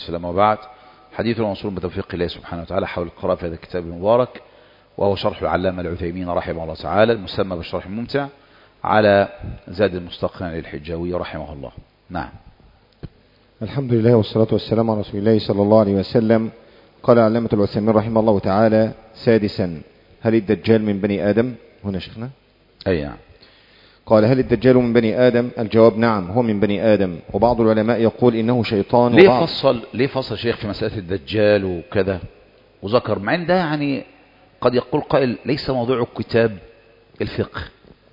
وسلم، وبعد. حديثنا موصول بتوفيق الله سبحانه وتعالى حول القراءة في هذا الكتاب المبارك، وهو شرح العلامة العثيمين رحمه الله تعالى المسمى بالشرح الممتع على زاد المستقنع للحجاوي رحمه الله. نعم. الحمد لله والصلاة والسلام على رسول الله صلى الله عليه وسلم. قال علامة العثيمين رحمه الله تعالى: سادسا، هل الدجال من بني آدم؟ هنا شيخنا أي نعم. قال: هل الدجال من بني آدم؟ الجواب: نعم، هو من بني آدم، وبعض العلماء يقول إنه شيطان. ليه فصل شيخ في مسألة الدجال وكذا وذكر، مع ان ده يعني قد يقول قائل ليس موضوع الكتاب الفقه،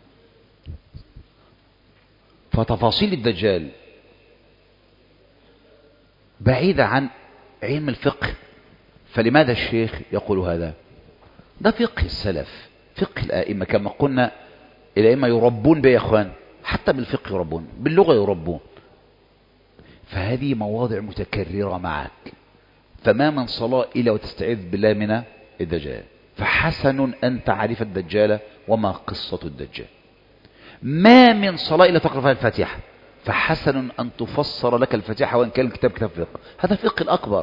فتفاصيل الدجال بعيدة عن علم الفقه، فلماذا الشيخ يقول هذا؟ ده فقه السلف، فقه الآئمة، كما قلنا الأئمة يربون به يا اخوان، حتى بالفقه يربون، باللغة يربون. فهذه مواضع متكررة معك، فما من صلاة إلا وتستعيذ بالله من الدجال، فحسن أن تعرف الدجال وما قصة الدجال. ما من صلاة إلا تقرأ فيها الفاتحة، فحسن أن تفسر لك الفاتحة وإن كان الكتاب كتاب فقه، هذا فقه الأكبر.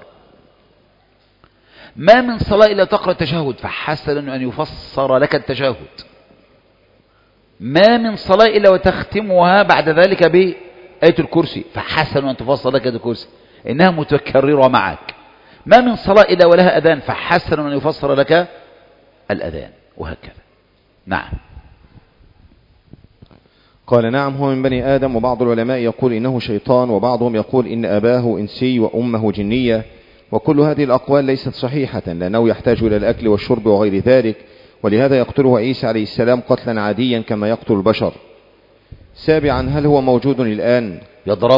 ما من صلاة إلا تقرأ التشهد، فحسن أن يفسر لك التشهد. ما من صلاة إلا وتختمها بعد ذلك بآية الكرسي، فحسن أن تفسر لك آية الكرسي، إنها متكررة معك. ما من صلاة إلا ولها أذان، فحسن أن يفسر لك الأذان، وهكذا. نعم. قال: نعم، هو من بني آدم، وبعض العلماء يقول إنه شيطان، وبعضهم يقول إن أباه إنسي وأمه جنية، وكل هذه الأقوال ليست صحيحة، لأنه يحتاج إلى الأكل والشرب وغير ذلك، ولهذا يقتله عيسى عليه السلام قتلا عاديا كما يقتل البشر. سابعا، هل هو موجود الآن؟ يضرب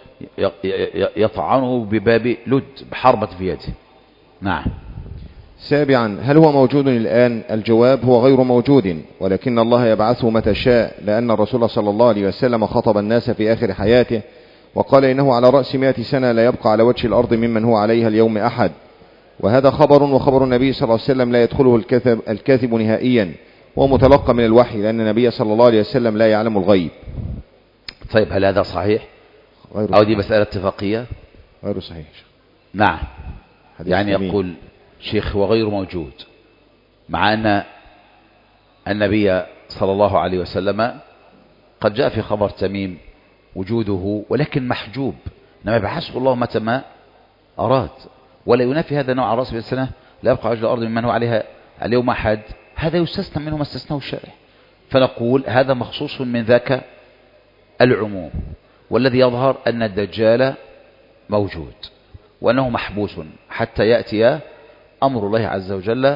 يطعنه بباب لد بحربة في يده. نعم. سابعا، هل هو موجود الآن؟ الجواب: هو غير موجود، ولكن الله يبعثه متى شاء، لأن الرسول صلى الله عليه وسلم خطب الناس في آخر حياته وقال إنه على رأس 100 سنة لا يبقى على وجه الأرض ممن هو عليها اليوم أحد. وهذا خبر، وخبر النبي صلى الله عليه وسلم لا يدخله الكاذب نهائيا، وهو متلقى من الوحي، لأن النبي صلى الله عليه وسلم لا يعلم الغيب. طيب، هل هذا صحيح أو دي مسألة اتفاقية؟ غير صحيح. نعم. يعني يقول شيخ هو غير موجود، مع أن النبي صلى الله عليه وسلم قد جاء في خبر تميم وجوده، ولكن محجوب، إنما يبعثه الله متى ما أراد، ولا ينافي هذا النوع على رأس السنة لا يبقى على الأرض ممن هو عليها اليوم أحد. هذا يستثنى منه ما استثناه الشارع، فنقول هذا مخصوص من ذاك العموم. والذي يظهر أن الدجال موجود، وأنه محبوس حتى يأتي أمر الله عز وجل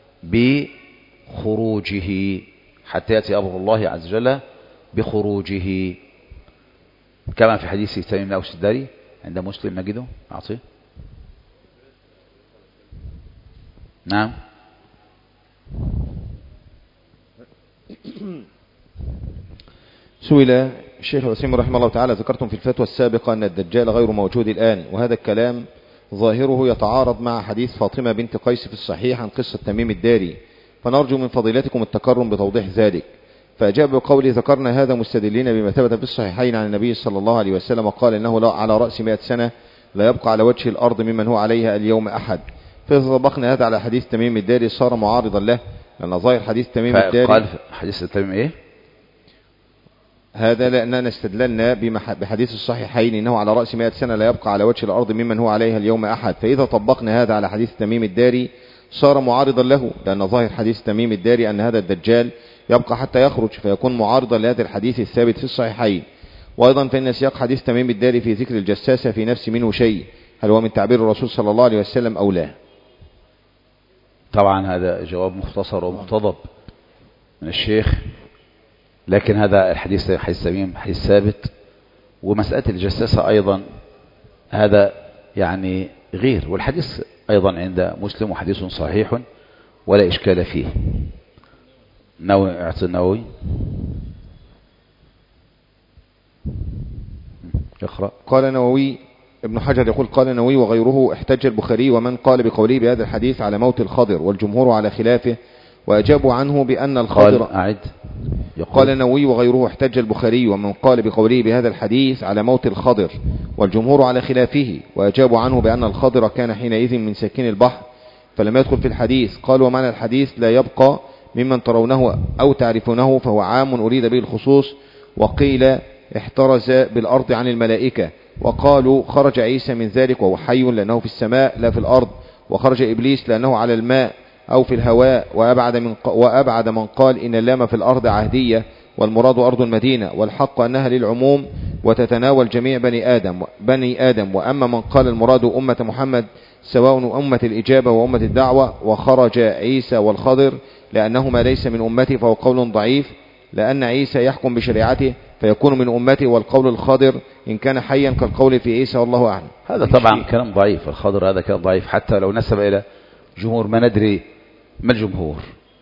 بخروجه، حتى يأتي أمر الله عز وجل بخروجه، كما في حديث تميم بن أوس الداري عند مسلم نجده. أعطيه. نعم. سئل الشيخ العثيمين رحمه الله تعالى: ذكرتم في الفتوى السابقة أن الدجال غير موجود الآن، وهذا الكلام ظاهره يتعارض مع حديث فاطمة بنت قيس في الصحيح عن قصة تميم الداري، فنرجو من فضيلتكم التكرم بتوضيح ذلك. فأجاب بقوله: ذكرنا هذا مستدلين بما ثبت في الصحيحين عن النبي صلى الله عليه وسلم قال إنه لا على رأس 100 سنة لا يبقى على وجه الأرض ممن هو عليها اليوم أحد. فإذا طبقنا هذا على حديث تميم الداري صار معارضا له، لأن ظاهر حديث تميم الداري قال حديث تميم إيه؟ هذا لأننا استدللنا بحديث الصحيحين إنه على رأس 100 سنة لا يبقى على وجه الأرض ممن هو عليها اليوم أحد. فإذا طبقنا هذا على حديث تميم الداري صار معارضا له، لأن ظاهر حديث تميم الداري أن هذا الدجال يبقى حتى يخرج، فيكون معارضا لهذا الحديث الثابت في الصحيحين. وأيضا فإن سياق حديث تميم الداري في ذكر الجساسة في نفس منه شيء، هل هو من تعبير الرسول صلى الله عليه وسلم أو لا؟ طبعا هذا جواب مختصر ومقتضب من الشيخ، لكن هذا الحديث حديث تميم حديث ثابت، ومسألة الجساسة أيضا هذا يعني غير، والحديث أيضا عند مسلم وحديث صحيح ولا إشكال فيه. نووي اعطي النووي اقرأ. قال نووي ابن حجر يقول: قال نووي وغيره: احتج البخاري ومن قال بقوله بهذا الحديث على موت الخضر، والجمهور على خلافه، وأجابوا عنه بأن الخضر قال نووي وغيره: احتج البخاري ومن قال بقوله بهذا الحديث على موت الخضر، والجمهور على خلافه، وأجابوا عنه بأن الخضر كان حينئذ من ساكن البحر فلم يدخل في الحديث. قال: ومعنى الحديث لا يبقى ممن ترونه أو تعرفونه، فهو عام أريد به الخصوص. وقيل احترز بالأرض عن الملائكة. وقالوا خرج عيسى من ذلك وهو حي لأنه في السماء لا في الأرض، وخرج إبليس لأنه على الماء أو في الهواء. وأبعد من قال إن اللام في الأرض عهدية والمراد أرض المدينة، والحق أنها للعموم وتتناول جميع بني آدم. وأما من قال المراد أمة محمد سواء أمة الإجابة وأمة الدعوة، وخرج عيسى والخضر لأنهما ليس من أمته، فهو قول ضعيف، لأن عيسى يحكم بشريعته فيكون من أمته، والقول الخضر إن كان حيا كالقول في عيسى والله أعلم. هذا طبعا كلام ضعيف، الخضر هذا كلام ضعيف حتى لو نسب إلى جمهور ما ندري ما الجمهور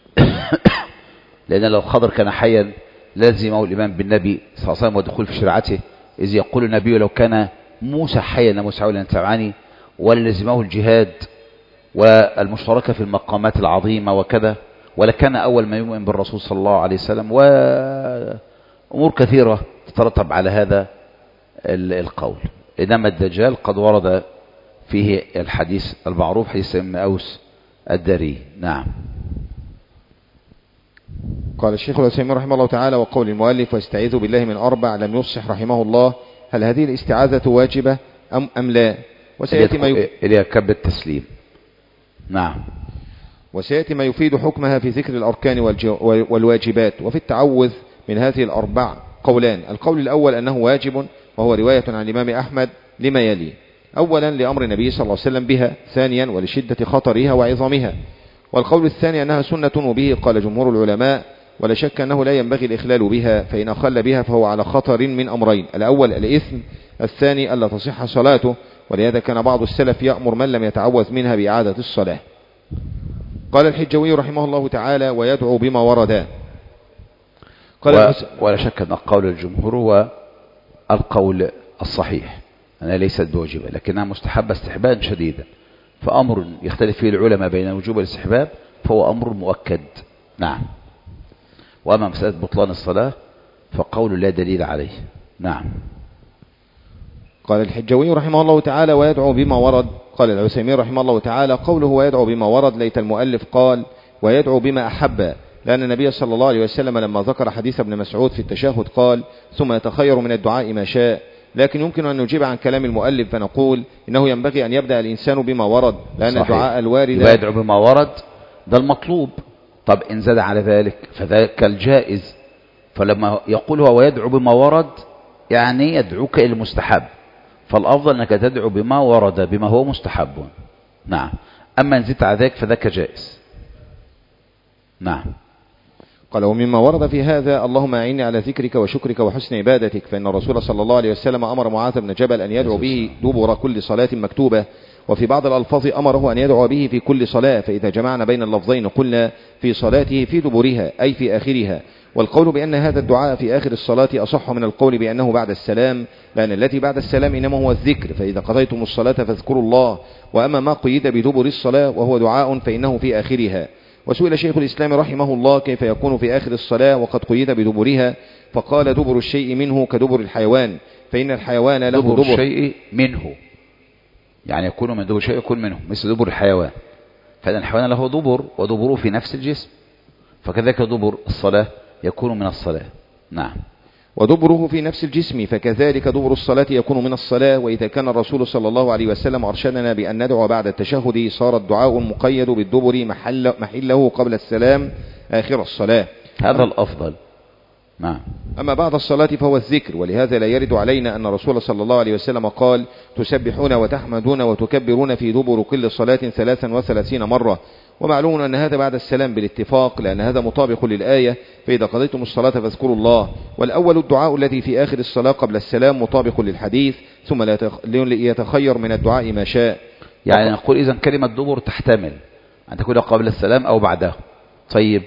لأن لو الخضر كان حيا لازمه الإيمان بالنبي صلى الله عليه وسلم ودخول في شريعته، إذ يقول النبي لو كان موسى حيا موسى ولا تبعني، ولزمه الجهاد والمشتركة في المقامات العظيمة وكذا، ولكان أول ما يؤمن بالرسول صلى الله عليه وسلم، وأمور كثيرة تترتب على هذا القول. إنما الدجال قد ورد فيه الحديث المعروف حديث ابن أوس الداري. نعم. قال الشيخ العثيمين رحمه الله تعالى: وقول المؤلف واستعيذ بالله من أربع لم يفصح رحمه الله، هل هذه الاستعاذة واجبة أم لا؟ وسيأتي إليها كب التسليم. نعم. وسيأتي ما يفيد حكمها في ذكر الأركان والواجبات. وفي التعوذ من هذه الأربع قولان: القول الأول أنه واجب، وهو رواية عن الإمام أحمد لما يلي: أولا لأمر النبي صلى الله عليه وسلم بها، ثانيا ولشدة خطرها وعظمها. والقول الثاني أنها سنة، وبه قال جمهور العلماء، ولا شك أنه لا ينبغي الإخلال بها، فإن أخل بها فهو على خطر من أمرين: الأول الإثم، الثاني ألا تصح صلاته. ولهذا كان بعض السلف يأمر من لم يتعوذ منها بإعادة الصلاة. قال الحجوي رحمه الله تعالى: ويدعو بما ورد. ولا شك أن قول الجمهور هو القول الصحيح أنها ليست بواجبة، لكنها مستحبة استحبابا شديدا، فأمر يختلف فيه العلماء بين الوجوب والاستحباب فهو أمر مؤكد. نعم. وأما مسألة بطلان الصلاة فقول لا دليل عليه. نعم. قال الحجوي رحمه الله تعالى: ويدعو بما ورد. قال العثيمين رحمه الله تعالى: قوله ويدعو بما ورد ليت المؤلف قال ويدعو بما أحب، لأن النبي صلى الله عليه وسلم لما ذكر حديث ابن مسعود في التشهد قال: ثم يتخير من الدعاء ما شاء. لكن يمكن أن نجيب عن كلام المؤلف فنقول إنه ينبغي أن يبدأ الإنسان بما ورد، لأن صحيح. الدعاء الوارد يدعو بما ورد ده المطلوب. طب إن زاد على ذلك فذاك الجائز. فلما يقول هو ويدعو بما ورد يعني يدعوك إلى المستحب، فالأفضل أنك تدعو بما ورد بما هو مستحب. نعم. أما إن زدت على ذلك فذاك جائز. نعم. قال: ومما ورد في هذا: اللهم أعني على ذكرك وشكرك وحسن عبادتك، فإن الرسول صلى الله عليه وسلم أمر معاذ بن جبل أن يدعو به دبر كل صلاة مكتوبة، وفي بعض الألفاظ أمره أن يدعو به في كل صلاة، فإذا جمعنا بين اللفظين قلنا في صلاته في دبرها أي في آخرها. والقول بأن هذا الدعاء في آخر الصلاة أصح من القول بأنه بعد السلام، لأن التي بعد السلام إنما هو الذكر، فإذا قضيتم الصلاة فاذكروا الله. وأما ما قيد بدبر الصلاة وهو دعاء فإنه في آخرها. وسئل شيخ الإسلام رحمه الله كيف يكون في آخر الصلاة وقد قيد بدبرها، فقال: دبر الشيء منه كدبر الحيوان، فإن الحيوان له دبر الشيء منه، يعني يكون من دبر الشيء يكون منه مثل دبر الحيوان، فإن الحيوان له دبر ودبره في نفس الجسم، فكذلك دبر الصلاة يكون من الصلاة. نعم. ودبره في نفس الجسم، فكذلك دبر الصلاة يكون من الصلاة. وإذا كان الرسول صلى الله عليه وسلم أرشدنا بأن ندعو بعد التشهد صار الدعاء المقيد بالدبر محله قبل السلام آخر الصلاة، هذا الأفضل. نعم. أما بعد الصلاة فهو الذكر، ولهذا لا يرد علينا أن الرسول صلى الله عليه وسلم قال: تسبحون وتحمدون وتكبرون في دبر كل صلاة 33 مرة. ومعلوم أن هذا بعد السلام بالاتفاق، لأن هذا مطابق للآية: فإذا قضيتم الصلاة فاذكروا الله. والأول الدعاء الذي في آخر الصلاة قبل السلام مطابق للحديث: ثم يتخير من الدعاء ما شاء. يعني نقول إذن كلمة دبر تحتمل أن تكون قبل السلام أو بعده. طيب،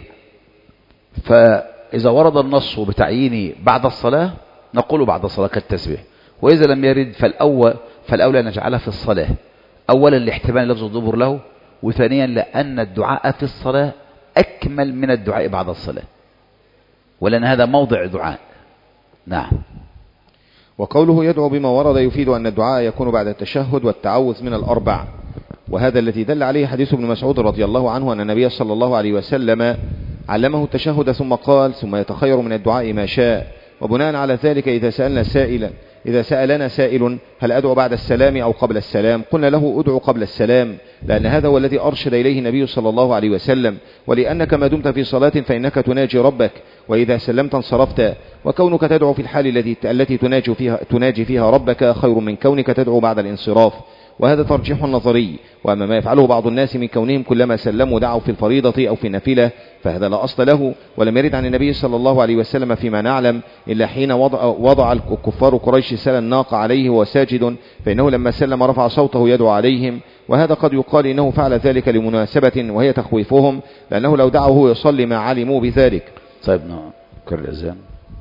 فإذا ورد النص بتعيين بعد الصلاة نقول بعد الصلاة كالتسبيح، وإذا لم يرد فالأولى نجعلها في الصلاة، أولا لاحتمال لفظ الدبر له، وثانيا لأن الدعاء في الصلاة أكمل من الدعاء بعد الصلاة، ولأن هذا موضع دعاء. نعم. وقوله يدعو بما ورد يفيد أن الدعاء يكون بعد التشهد والتعوذ من الأربع، وهذا الذي دل عليه حديث ابن مسعود رضي الله عنه أن النبي صلى الله عليه وسلم علمه التشهد ثم قال ثم يتخير من الدعاء ما شاء. وبناء على ذلك إذا سألنا سائل هل أدعو بعد السلام أو قبل السلام قلنا له أدعو قبل السلام، لأن هذا هو الذي أرشد إليه النبي صلى الله عليه وسلم، ولأنك ما دمت في صلاة فإنك تناجي ربك، وإذا سلمت انصرفت، وكونك تدعو في الحال التي تناجي فيها ربك خير من كونك تدعو بعد الانصراف، وهذا ترجيح نظري. وأما ما يفعله بعض الناس من كونهم كلما سلموا دعوا في الفريضة أو في النافلة فهذا لا أصل له، ولم يرد عن النبي صلى الله عليه وسلم فيما نعلم إلا حين وضع الكفار قريش سل الناقة عليه وهو ساجد، فإنه لما سلم رفع صوته يدعو عليهم، وهذا قد يقال إنه فعل ذلك لمناسبة وهي تخويفهم، لأنه لو دعوا هو يصلي ما علموا بذلك. طيب نكرر الأذان.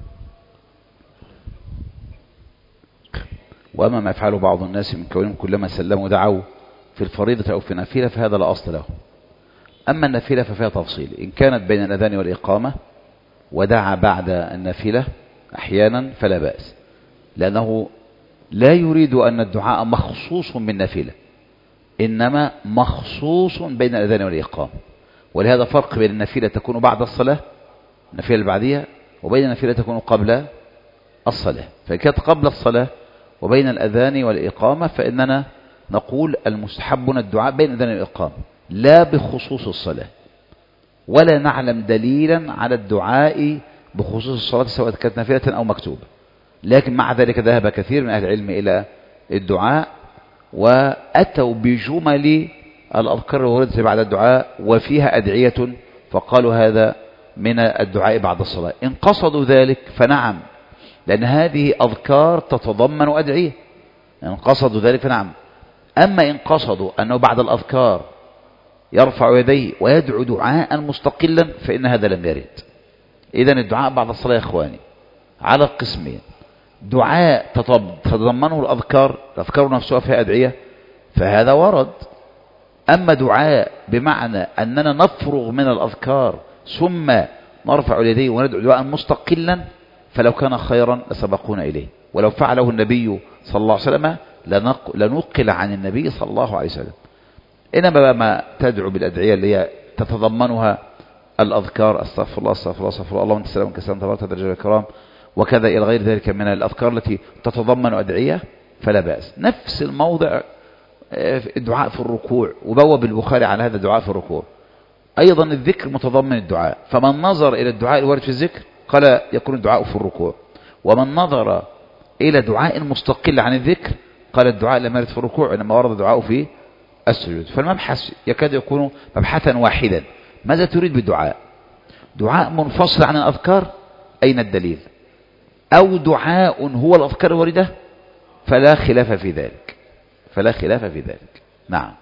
وأما ما يفعله بعض الناس من كونهم كلما سلموا دعوا في الفريضة أو في النافلة فهذا لا أصل له. أما النافلة ففيها تفصيل، إن كانت بين الأذان والإقامة ودعا بعد النافلة أحيانا فلا بأس، لأنه لا يريد أن الدعاء مخصوص بالنافلة، إنما مخصوص بين الأذان والإقامة. ولهذا فرق بين النافلة تكون بعد الصلاة، النافلة البعدية، وبين النافلة تكون قبل الصلاة. فإن كانت قبل الصلاة وبين الأذان والإقامة فإننا نقول المستحب الدعاء بين الأذان والإقامة لا بخصوص الصلاة، ولا نعلم دليلا على الدعاء بخصوص الصلاة سواء كانت نافلة أو مكتوبة. لكن مع ذلك ذهب كثير من أهل العلم إلى الدعاء وأتوا بجمل الأذكار الواردة بعد الدعاء وفيها أدعية، فقالوا هذا من الدعاء بعد الصلاة. إن قصدوا ذلك فنعم، لأن هذه أذكار تتضمن أدعية، إن قصدوا ذلك فنعم. أما إن قصدوا أنه بعد الأذكار يرفع يديه ويدعو دعاء مستقلا فإن هذا لم يرد. إذن الدعاء بعد الصلاة يا إخواني على قسمين: دعاء تتضمنه الأذكار نفسها فيها أدعية فهذا ورد، أما دعاء بمعنى أننا نفرغ من الأذكار ثم نرفع اليدين وندعو دعاء مستقلا فلو كان خيرا لسبقونا إليه، ولو فعله النبي صلى الله عليه وسلم لنقل عن النبي صلى الله عليه وسلم. إنما ما تدعو بالأدعية اللي هي تتضمنها الأذكار استغفر الله استغفر الله استغفر الله اللهم انت السلام كسلام تبارك درجة الكرام وكذا إلى غير ذلك من الأذكار التي تتضمن أدعية فلا بأس. نفس الموضع الدعاء في الركوع، وبوب البخاري على هذا الدعاء في الركوع أيضا الذكر متضمن الدعاء، فمن نظر إلى الدعاء الوارد في الذكر قال يكون الدعاء في الركوع، ومن نظر إلى دعاء مستقل عن الذكر قال الدعاء لم يرد في الركوع إنما ورد دعاء في السجود. فالمبحث يكاد يكون مبحثا واحدا: ماذا تريد بالدعاء؟ دعاء منفصل عن الأذكار أين الدليل؟ أو دعاء هو الأذكار الواردة؟ فلا خلاف في ذلك، فلا خلاف في ذلك. نعم.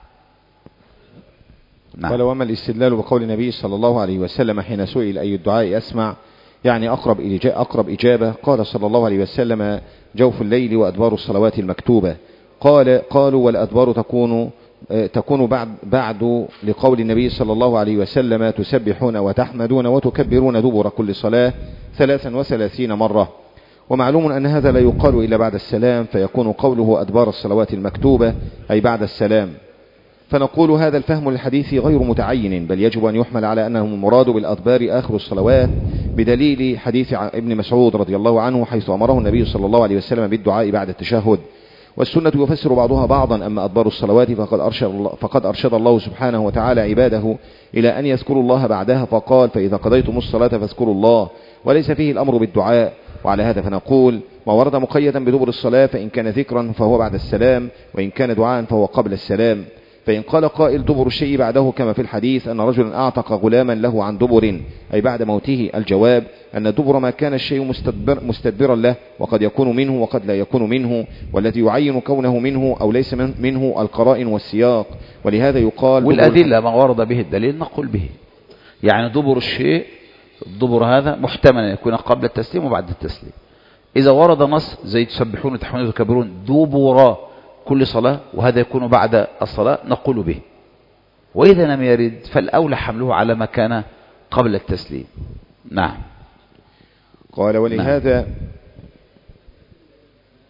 قال: وما الاستدلال بقول النبي صلى الله عليه وسلم حين سئل أي الدعاء أسمع يعني أقرب إجابة، قال صلى الله عليه وسلم: جوف الليل وأدبار الصلوات المكتوبة. قالوا: والأدبار تكون بعد لقول النبي صلى الله عليه وسلم: تسبحون وتحمدون وتكبرون دبر كل صلاة 33 مرة. ومعلوم أن هذا لا يقال إلا بعد السلام، فيكون قوله أدبار الصلوات المكتوبة أي بعد السلام. فنقول هذا الفهم للحديث غير متعين، بل يجب أن يحمل على أنه المراد بالأدبار آخر الصلوات، بدليل حديث ابن مسعود رضي الله عنه حيث أمره النبي صلى الله عليه وسلم بالدعاء بعد التشهد. والسنة يفسر بعضها بعضا. أما أدبار الصلوات فقد أرشد الله سبحانه وتعالى عباده إلى أن يذكروا الله بعدها، فقال: فإذا قضيتم الصلاة فاذكروا الله، وليس فيه الأمر بالدعاء. وعلى هذا فنقول: ما ورد مقيدا بدبر الصلاة فإن كان ذكرا فهو بعد السلام، وإن كان دعاء فهو قبل السلام. فإن قال قائل: دبر الشيء بعده كما في الحديث أن رجلا أعتق غلاما له عن دبر أي بعد موته، الجواب أن الدبر ما كان الشيء مستدبرا له، وقد يكون منه وقد لا يكون منه، والذي يعين كونه منه أو ليس منه القرائن والسياق. ولهذا يقال: والأدلة ما ورد به الدليل نقول به. يعني دبر الشيء، الدبر هذا محتمل أن يكون قبل التسليم وبعد التسليم. إذا ورد نص زي تسبحون وتحمدون وتكبرون دبر كل صلاة وهذا يكون بعد الصلاة نقول به. وإذا لم يرد فالأولى حمله على ما كان قبل التسليم. نعم. قال: ولهذا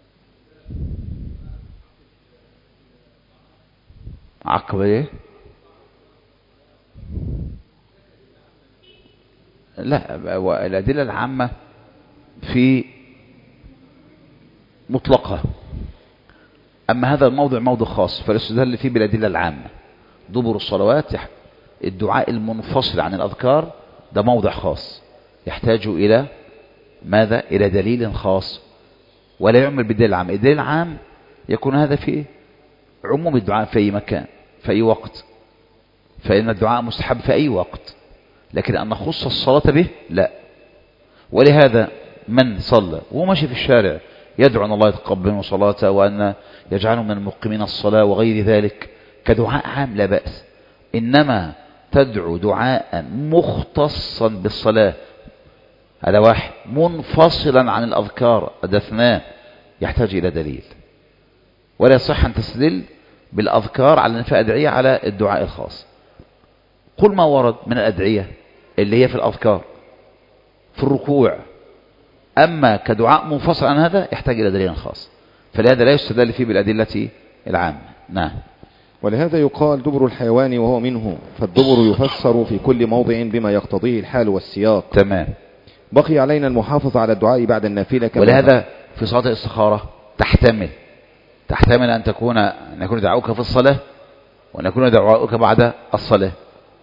عقب ايه؟ لا، الأدلة العامة في مطلقة، أما هذا الموضع موضع خاص فالاستدلال فيه بالأدلة العامة. دبر الصلوات الدعاء المنفصل عن الأذكار ده موضع خاص يحتاج إلى ماذا؟ إلى دليل خاص، ولا يعمل بالدليل العام. الدليل العام يكون هذا في عموم الدعاء في أي مكان في أي وقت، فإن الدعاء مستحب في أي وقت، لكن أن نخص الصلاة به لا. ولهذا من صلى وهو ماشي في الشارع يدعو أن الله يتقبل منه صلاته وأن يجعله من المقيمين الصلاة وغير ذلك كدعاء عام لا بأس. إنما تدعو دعاء مختصا بالصلاة، هذا واحد، منفصلا عن الأذكار، هذا اثنان، يحتاج إلى دليل. ولا يصح أن تستدل بالأذكار على أنها أدعية على الدعاء الخاص. قل ما ورد من الأدعية اللي هي في الأذكار في الركوع، أما كدعاء منفصل عن هذا يحتاج إلى دليل خاص، فلهذا لا يستدل فيه بالأدلة العامة. نعم. ولهذا يقال دبر الحيوان وهو منه، فالدبر يفسر في كل موضع بما يقتضيه الحال والسياق. تمام. بقي علينا المحافظة على الدعاء بعد النافلة. ولهذا في صلاة الاستخارة تحتمل أن يكون دعوك في الصلاة وأن يكون دعوك بعد الصلاة.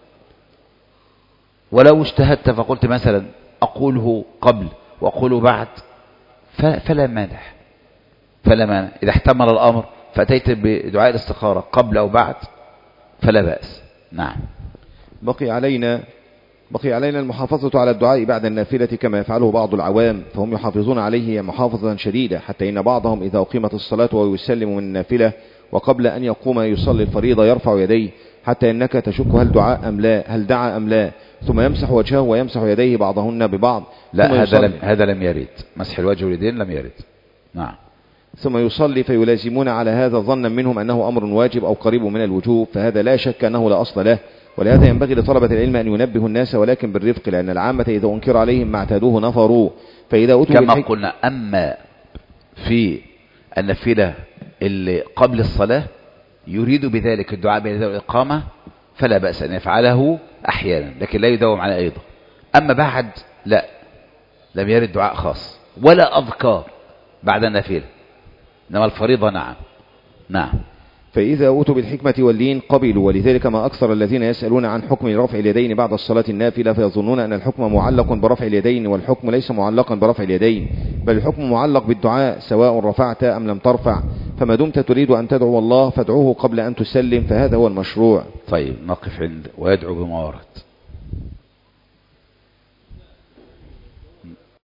ولو اجتهدت فقلت مثلا أقوله قبل وأقوله بعد فلا مانع إذا احتمل الأمر فأتيت بدعاء الاستخارة قبل أو بعد فلا بأس. نعم. بقي علينا المحافظة على الدعاء بعد النافلة كما يفعله بعض العوام، فهم يحافظون عليه محافظة شديدة، حتى إن بعضهم إذا أقيمت الصلاة ويسلم من النافلة وقبل أن يقوم يصلي الفريضة يرفع يديه، حتى إنك تشك هل دعا أم لا، ثم يمسح وجهه ويمسح يديه بعضهن ببعض. لا، هذا لم يرد، مسح الوجه واليدين لم يرد. نعم. ثم يصلي فيلازمون على هذا ظنا منهم أنه أمر واجب أو قريب من الوجوب، فهذا لا شك أنه لا أصل له. ولهذا ينبغي لطلبة العلم أن ينبهوا الناس ولكن بالرفق، لأن العامة إذا أنكر عليهم ما اعتادوه نفروا. فإذا أتوا كما قلنا، أما في النافلة اللي قبل الصلاة يريد بذلك الدعاء بين الإقامة فلا بأس أن يفعله أحيانا، لكن لا يداوم على أيضا. أما بعد لا، لم يرد دعاء خاص ولا أذكار بعد النافلة، إنما الفريضة. نعم. فإذا أوتوا بالحكمة واللين قبلوا. ولذلك ما أكثر الذين يسألون عن حكم رفع اليدين بعد الصلاة النافلة فيظنون أن الحكم معلق برفع اليدين، والحكم ليس معلقا برفع اليدين، بل الحكم معلق بالدعاء سواء رفعت أم لم ترفع، فما دمت تريد أن تدعو الله فادعوه قبل أن تسلم، فهذا هو المشروع. طيب، نقف عند ويدعو بما ورد.